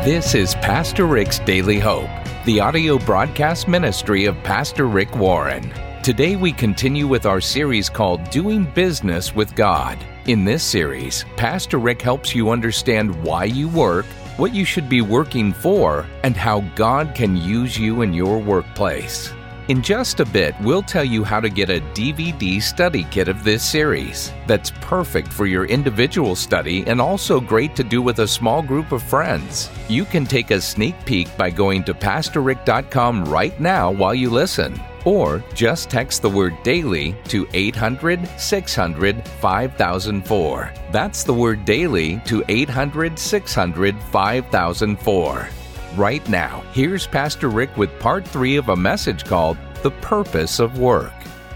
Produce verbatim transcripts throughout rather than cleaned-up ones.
This is Pastor Rick's Daily Hope, the audio broadcast ministry of Pastor Rick Warren. Today we continue with our series called Doing Business with God. In this series, Pastor Rick helps you understand why you work, what you should be working for, and how God can use you in your workplace. In just a bit, we'll tell you how to get a D V D study kit of this series that's perfect for your individual study and also great to do with a small group of friends. You can take a sneak peek by going to pastor rick dot com right now while you listen, or just text the word DAILY to eight hundred, six hundred, five thousand four. That's the word DAILY to eight hundred, six hundred, five thousand four. Right now, here's Pastor Rick with part three of a message called The Purpose of Work.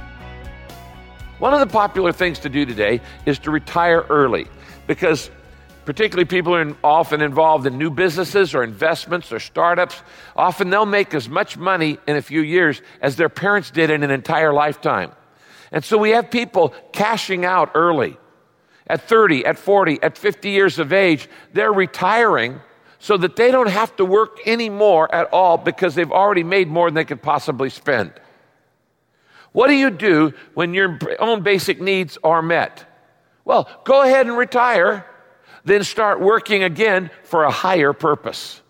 One of the popular things to do today is to retire early, because particularly people are often involved in new businesses or investments or startups. Often they'll make as much money in a few years as their parents did in an entire lifetime. And so we have people cashing out early. At thirty, at forty, at fifty years of age, they're retiring so that they don't have to work anymore at all because they've already made more than they could possibly spend. What do you do when your own basic needs are met? Well, go ahead and retire, then start working again for a higher purpose.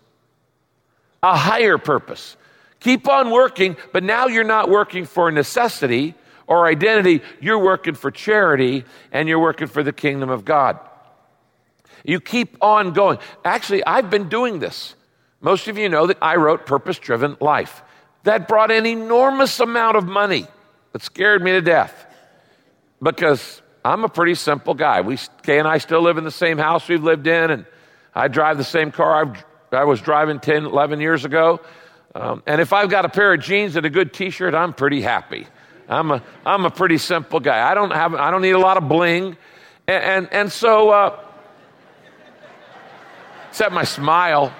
A higher purpose. Keep on working, but now you're not working for necessity or identity. You're working for charity, and you're working for the kingdom of God. You keep on going. Actually, I've been doing this. Most of you know that I wrote Purpose-Driven Life. That brought an enormous amount of money. It scared me to death because I'm a pretty simple guy. We, Kay and I still live in the same house we've lived in, and I drive the same car I've, I was driving ten, eleven years ago. Um, and if I've got a pair of jeans and a good T-shirt, I'm pretty happy. I'm a, I'm a pretty simple guy. I don't have, I don't need a lot of bling. And, and, and so... Uh, Except my smile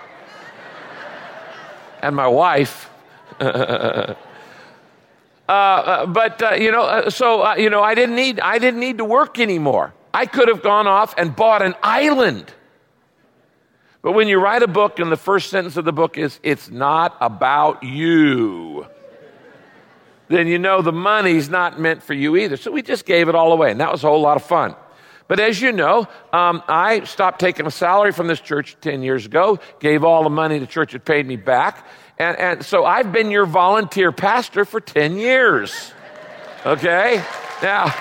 and my wife. uh, uh, but uh, you know, uh, so uh, you know, I didn't need I didn't need to work anymore. I could have gone off and bought an island. But when you write a book, and the first sentence of the book is, "It's not about you," then you know the money's not meant for you either. So we just gave it all away, and that was a whole lot of fun. But as you know, um, I stopped taking a salary from this church ten years ago, gave all the money the church had paid me back, and, and so I've been your volunteer pastor for ten years, okay? Now,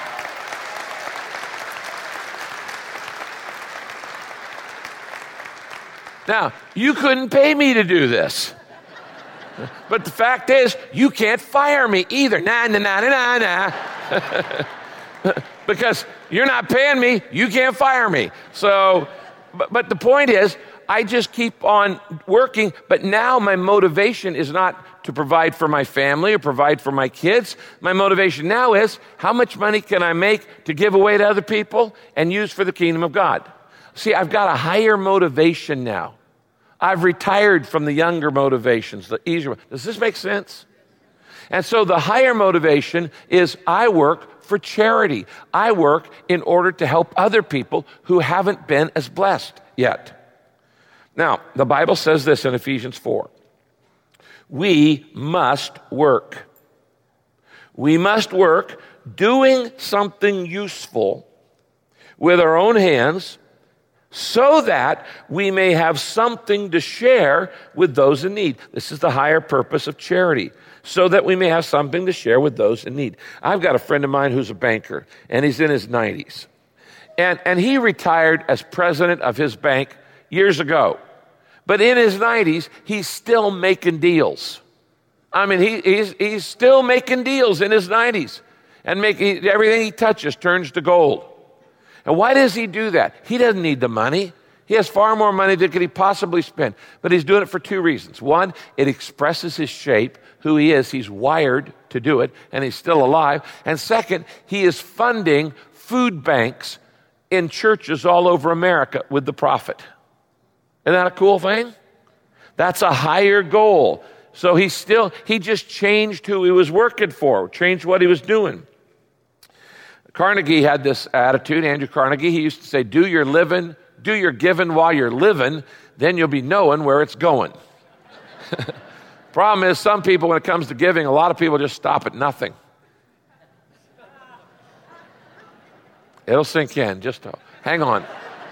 now, you couldn't pay me to do this, but the fact is, you can't fire me either. Nah, nah, nah, nah, nah. Because you're not paying me, you can't fire me. So, but, but the point is, I just keep on working, but now my motivation is not to provide for my family or provide for my kids. My motivation now is, how much money can I make to give away to other people and use for the kingdom of God? See, I've got a higher motivation now. I've retired from the younger motivations, the easier. Does this make sense? And so the higher motivation is, I work for charity. I work in order to help other people who haven't been as blessed yet. Now, the Bible says this in Ephesians four. We must work. We must work doing something useful with our own hands so that we may have something to share with those in need. This is the higher purpose of charity. So that we may have something to share with those in need. I've got a friend of mine who's a banker, and he's in his nineties. And, and he retired as president of his bank years ago. But in his nineties, he's still making deals. I mean, he, he's, he's still making deals in his nineties. And make, he, everything he touches turns to gold. And why does he do that? He doesn't need the money. He has far more money than could he possibly spend. But he's doing it for two reasons. One, it expresses his shape, who he is. He's wired to do it, and he's still alive. And second, he is funding food banks in churches all over America with the profit. Isn't that a cool thing? That's a higher goal. So he still, he just changed who he was working for, changed what he was doing. Carnegie had this attitude, Andrew Carnegie. He used to say, do your living do your giving while you're living, then you'll be knowing where it's going. Problem is, some people, when it comes to giving, a lot of people just stop at nothing. It'll sink in. Just hang on.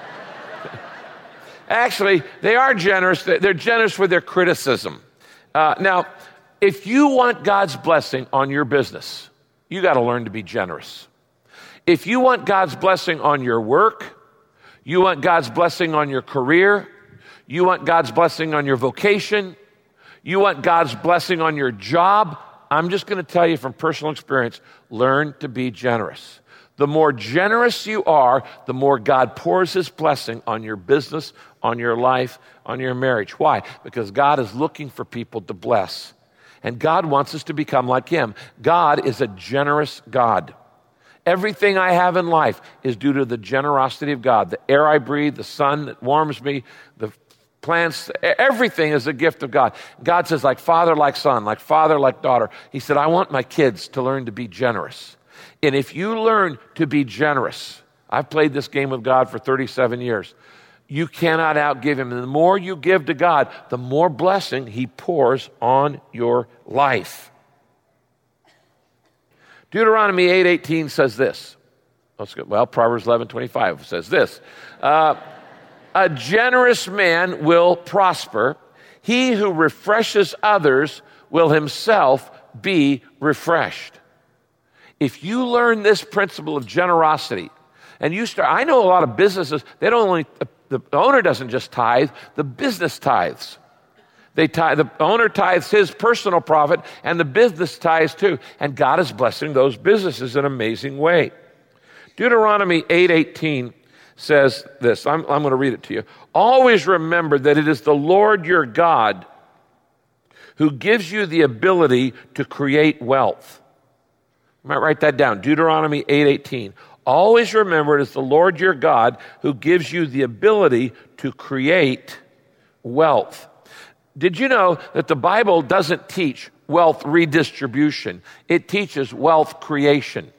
Actually, they are generous. They're generous with their criticism. Uh, now, if you want God's blessing on your business, you got to learn to be generous. If you want God's blessing on your work, you want God's blessing on your career, you want God's blessing on your vocation, you want God's blessing on your job, I'm just going to tell you from personal experience, learn to be generous. The more generous you are, the more God pours his blessing on your business, on your life, on your marriage. Why? Because God is looking for people to bless. And God wants us to become like him. God is a generous God. Everything I have in life is due to the generosity of God. The air I breathe, the sun that warms me, the plants, everything is a gift of God. God says, like father, like son, like father, like daughter. He said, I want my kids to learn to be generous. And if you learn to be generous, I've played this game with God for thirty-seven years. You cannot outgive him. And the more you give to God, the more blessing he pours on your life. Deuteronomy eight eighteen says this. Let's go. Well, Proverbs eleven twenty-five says this. Uh, a generous man will prosper. He who refreshes others will himself be refreshed. If you learn this principle of generosity, and you start, I know a lot of businesses, they don't only, the owner doesn't just tithe, the business tithes. They tithe, the owner tithes his personal profit, and the business tithes too. And God is blessing those businesses in an amazing way. Deuteronomy eight eighteen says this. I'm, I'm going to read it to you. Always remember that it is the Lord your God who gives you the ability to create wealth. You might write that down. Deuteronomy eight eighteen. Always remember it is the Lord your God who gives you the ability to create wealth. Did you know that the Bible doesn't teach wealth redistribution? It teaches wealth creation.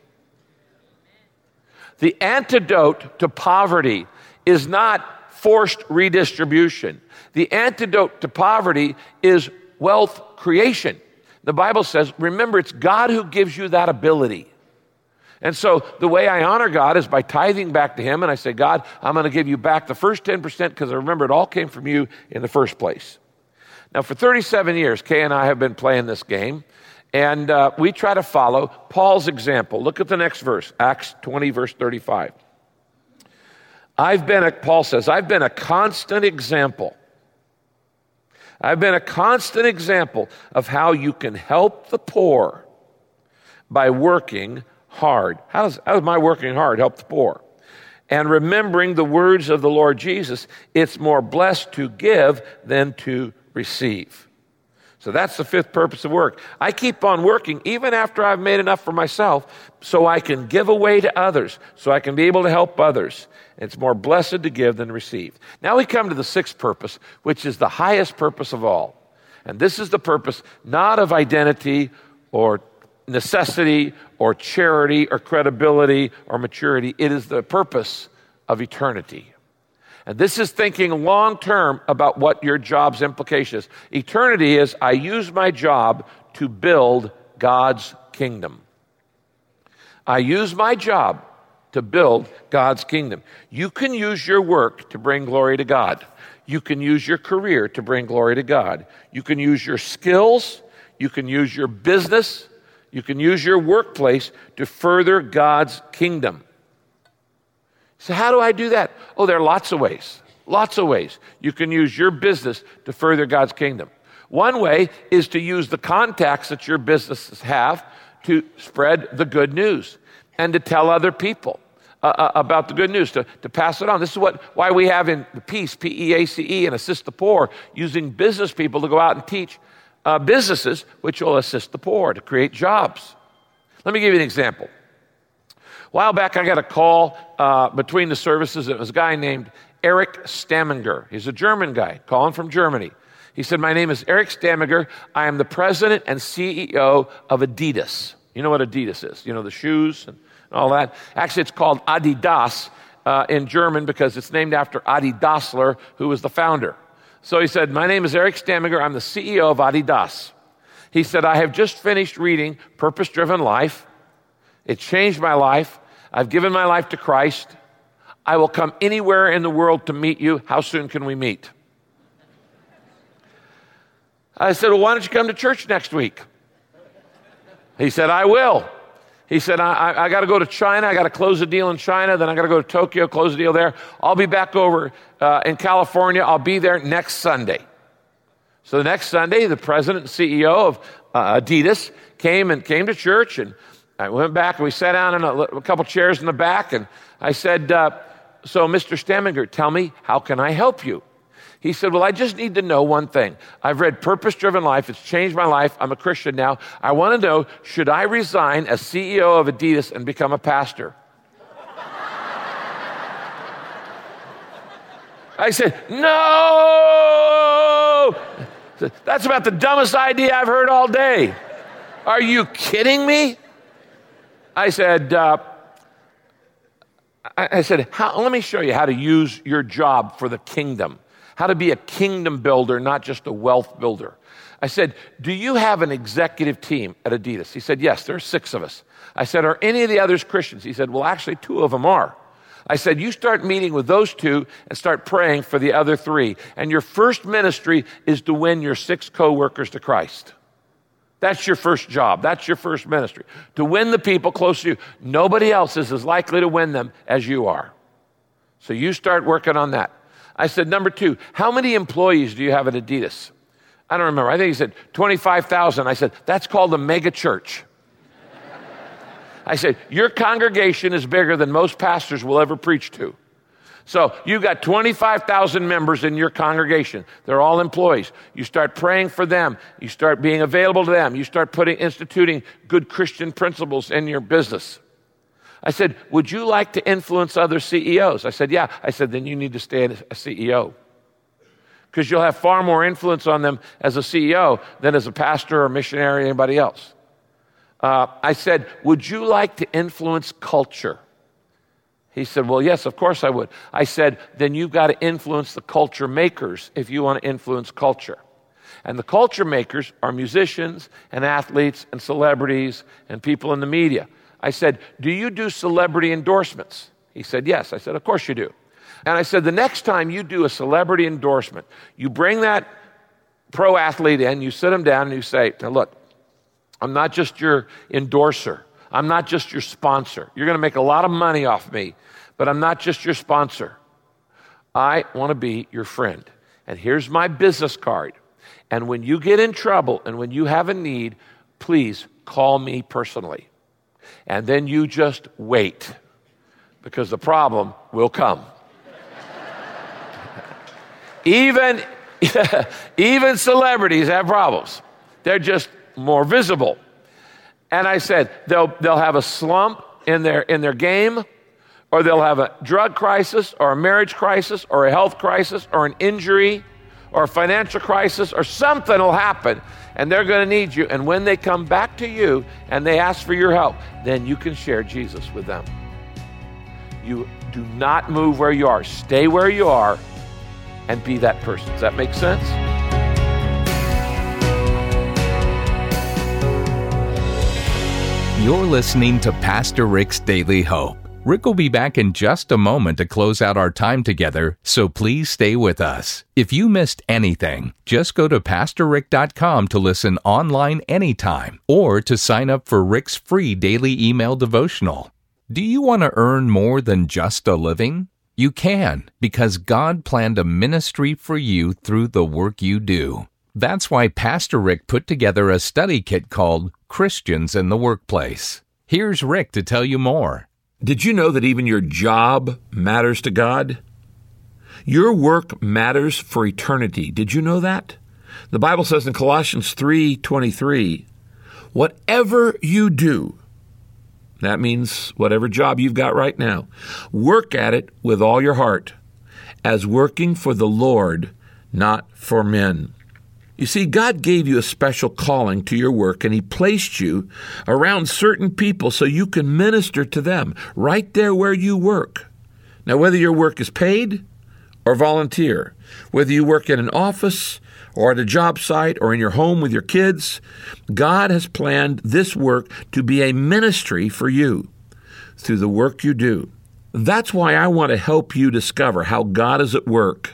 The antidote to poverty is not forced redistribution. The antidote to poverty is wealth creation. The Bible says, remember, it's God who gives you that ability. And so the way I honor God is by tithing back to him, and I say, God, I'm going to give you back the first ten percent because I remember it all came from you in the first place. Now, for thirty-seven years, Kay and I have been playing this game, and uh, we try to follow Paul's example. Look at the next verse, Acts twenty, verse thirty-five. I've been, a, Paul says, I've been a constant example. I've been a constant example of how you can help the poor by working hard. How does, how does my working hard help the poor? And remembering the words of the Lord Jesus, it's more blessed to give than to receive. So that's the fifth purpose of work. I keep on working even after I've made enough for myself so I can give away to others, so I can be able to help others. It's more blessed to give than receive. Now we come to the sixth purpose, which is the highest purpose of all. And this is the purpose not of identity or necessity or charity or credibility or maturity. It is the purpose of eternity. And this is thinking long-term about what your job's implication is. Eternity is, I use my job to build God's kingdom. I use my job to build God's kingdom. You can use your work to bring glory to God. You can use your career to bring glory to God. You can use your skills. You can use your business. You can use your workplace to further God's kingdom. So how do I do that? Oh, there are lots of ways. Lots of ways. You can use your business to further God's kingdom. One way is to use the contacts that your businesses have to spread the good news and to tell other people uh, about the good news, to, to pass it on. This is what why we have in the Peace, P E A C E, and Assist the Poor, using business people to go out and teach uh, businesses which will assist the poor, to create jobs. Let me give you an example. A while back, I got a call uh, between the services. It was a guy named Eric Stamminger. He's a German guy, calling from Germany. He said, my name is Eric Stamminger. I am the president and C E O of Adidas. You know what Adidas is? You know, the shoes and all that. Actually, it's called Adidas. uh, in German because it's named after Adi Dassler, who was the founder. So he said, my name is Eric Stamminger. I'm the C E O of Adidas. He said, I have just finished reading Purpose Driven Life. It changed my life. I've given my life to Christ. I will come anywhere in the world to meet you. How soon can we meet? I said, well, why don't you come to church next week? He said, I will. He said, I, I, I got to go to China. I got to close a deal in China. Then I got to go to Tokyo, close a deal there. I'll be back over uh, in California. I'll be there next Sunday. So the next Sunday, the president and C E O of uh, Adidas came and came to church, and I went back and we sat down in a, a couple chairs in the back, and I said, uh, so Mister Stamminger, tell me, how can I help you? He said, well, I just need to know one thing. I've read Purpose Driven Life. It's changed my life. I'm a Christian now. I want to know, should I resign as C E O of Adidas and become a pastor? I said, no! That's about the dumbest idea I've heard all day. Are you kidding me? I said, uh, I, I said, how, let me show you how to use your job for the kingdom. How to be a kingdom builder, not just a wealth builder. I said, do you have an executive team at Adidas? He said, yes, there are six of us. I said, are any of the others Christians? He said, well, actually, two of them are. I said, you start meeting with those two and start praying for the other three. And your first ministry is to win your six co-workers to Christ. That's your first job. That's your first ministry. To win the people close to you. Nobody else is as likely to win them as you are. So you start working on that. I said, number two, how many employees do you have at Adidas? I don't remember. I think he said twenty-five thousand. I said, that's called a mega church. I said, your congregation is bigger than most pastors will ever preach to. So you've got twenty-five thousand members in your congregation. They're all employees. You start praying for them. You start being available to them. You start putting, instituting good Christian principles in your business. I said, would you like to influence other C E Os? I said, yeah. I said, then you need to stay a C E O. Because you'll have far more influence on them as a C E O than as a pastor or missionary or anybody else. Uh, I said, would you like to influence culture? He said, well, yes, of course I would. I said, then you've got to influence the culture makers if you want to influence culture. And the culture makers are musicians and athletes and celebrities and people in the media. I said, do you do celebrity endorsements? He said, yes. I said, of course you do. And I said, the next time you do a celebrity endorsement, you bring that pro athlete in, you sit him down and you say, now look, I'm not just your endorser. I'm not just your sponsor. You're going to make a lot of money off me, but I'm not just your sponsor. I want to be your friend. And here's my business card. And when you get in trouble and when you have a need, please call me personally. And then you just wait, because the problem will come. even, even celebrities have problems. They're just more visible. And I said, they'll, they'll have a slump in their, in their game, or they'll have a drug crisis, or a marriage crisis, or a health crisis, or an injury, or a financial crisis, or something will happen, and they're going to need you. And when they come back to you and they ask for your help, then you can share Jesus with them. You do not move where you are. Stay where you are and be that person. Does that make sense? You're listening to Pastor Rick's Daily Hope. Rick will be back in just a moment to close out our time together, so please stay with us. If you missed anything, just go to pastor rick dot com to listen online anytime or to sign up for Rick's free daily email devotional. Do you want to earn more than just a living? You can, because God planned a ministry for you through the work you do. That's why Pastor Rick put together a study kit called Christians in the Workplace. Here's Rick to tell you more. Did you know that even your job matters to God? Your work matters for eternity. Did you know that? The Bible says in Colossians three twenty-three, whatever you do, that means whatever job you've got right now, work at it with all your heart, as working for the Lord, not for men. You see, God gave you a special calling to your work, and He placed you around certain people so you can minister to them right there where you work. Now, whether your work is paid or volunteer, whether you work in an office or at a job site or in your home with your kids, God has planned this work to be a ministry for you through the work you do. That's why I want to help you discover how God is at work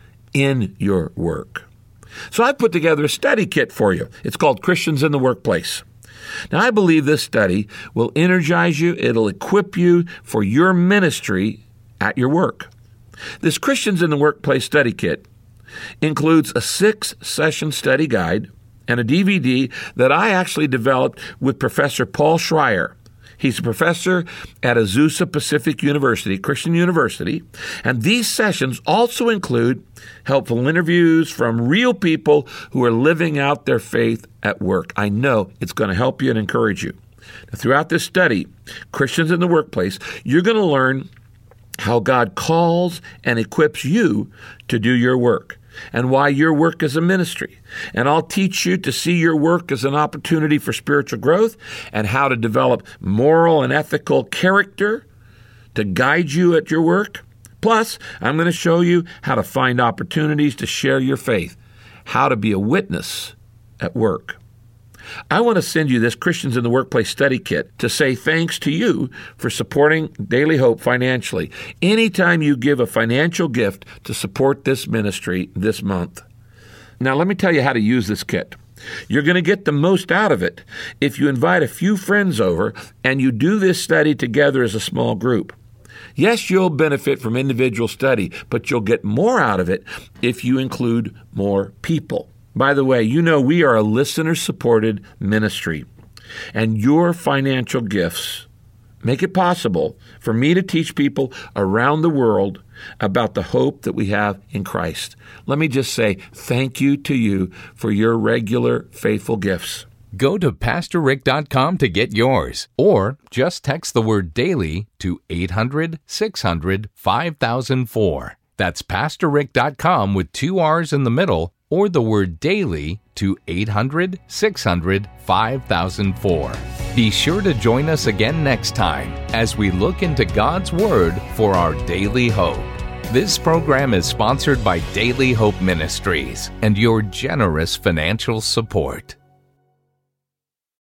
in your work. So I put together a study kit for you. It's called Christians in the Workplace. Now, I believe this study will energize you. It'll equip you for your ministry at your work. This Christians in the Workplace study kit includes a six-session study guide and a D V D that I actually developed with Professor Paul Schreier. He's a professor at Azusa Pacific University, Christian University, and these sessions also include helpful interviews from real people who are living out their faith at work. I know it's going to help you and encourage you. Now, throughout this study, Christians in the Workplace, you're going to learn how God calls and equips you to do your work, and why your work is a ministry. And I'll teach you to see your work as an opportunity for spiritual growth and how to develop moral and ethical character to guide you at your work. Plus, I'm going to show you how to find opportunities to share your faith, how to be a witness at work. I want to send you this Christians in the Workplace study kit to say thanks to you for supporting Daily Hope financially. Anytime you give a financial gift to support this ministry this month. Now, let me tell you how to use this kit. You're going to get the most out of it if you invite a few friends over and you do this study together as a small group. Yes, you'll benefit from individual study, but you'll get more out of it if you include more people. By the way, you know we are a listener-supported ministry, and your financial gifts make it possible for me to teach people around the world about the hope that we have in Christ. Let me just say thank you to you for your regular, faithful gifts. Go to pastor rick dot com to get yours, or just text the word daily to eight hundred, six hundred, five thousand four. That's pastor rick dot com with two R's in the middle, or the word daily to eight hundred, six hundred, five thousand four. Be sure to join us again next time as we look into God's Word for our daily hope. This program is sponsored by Daily Hope Ministries and your generous financial support.